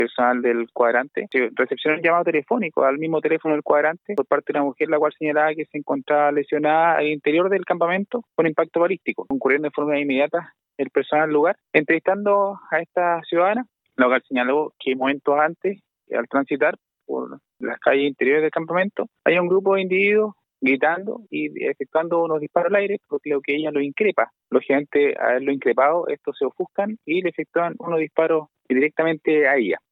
personal del cuadrante recepcionó un llamado telefónico al mismo teléfono del cuadrante por parte de una mujer, la cual señalaba que se encontraba lesionada al interior del campamento con impacto balístico. Concurriendo de forma inmediata el personal al lugar, entrevistando a esta ciudadana, la cual señaló que momentos antes, al transitar por las calles interiores del campamento, hay un grupo de individuos gritando y efectuando unos disparos al aire, por lo que ella lo increpa. Lógicamente, al haberlo increpado, estos se ofuscan y le efectúan unos disparos directamente a ella.